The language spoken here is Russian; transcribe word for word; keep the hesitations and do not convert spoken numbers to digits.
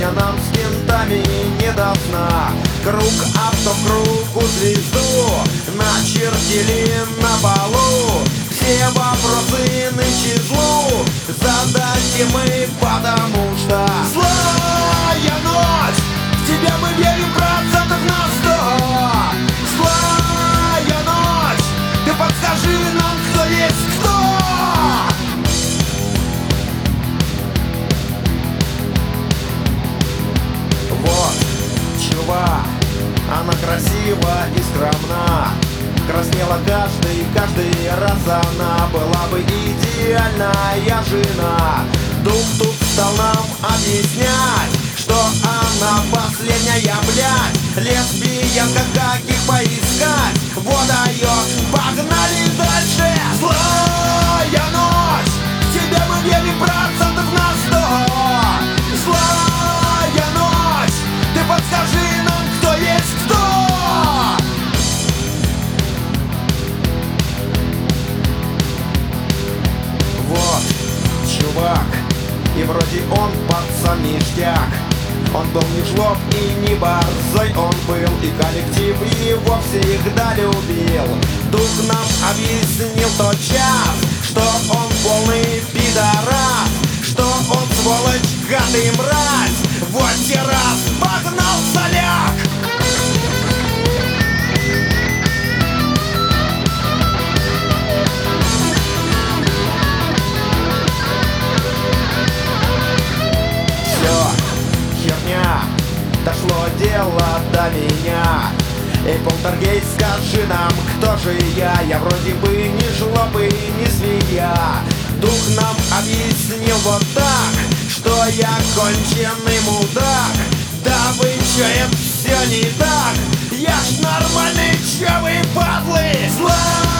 Сегодня нам с кентами не до сна. Круг автокругу звезду начертили на полу. Все вопросы нынче злу зададим мы, потому что злая ночь, в тебя мы верим процентов на сто. Злая ночь, ты подскажи нам, кто есть кто. Вот, чувак, она красива и скромна. Краснела каждый, каждый раз она была бы идеальная жена. Дух тут стал нам объяснять, что она последняя, блядь, лесбиянка, как их поискать. Вот дает, погнали дальше. Злая ночь, в тебя мы верим процентов на сто. Злая ночь, ты подскажи нам, кто есть кто. Вот, чувак, и вроде он пацан ништяк. Он был не жлоб и не борзой, он был, и коллектив его всегда любил. Дух нам объяснил тот час, что он полный пидорас, что он сволочь, гад и мразь. Вот те раз погнал соляк. Дошло дело до меня. Эй, полтергейст, скажи нам, кто же я? Я вроде бы не жлоб и не свинья. Дух нам объяснил вот так, что я конченый мудак. Да вы чё, это все не так? Я ж нормальный, чё вы падлы? Зла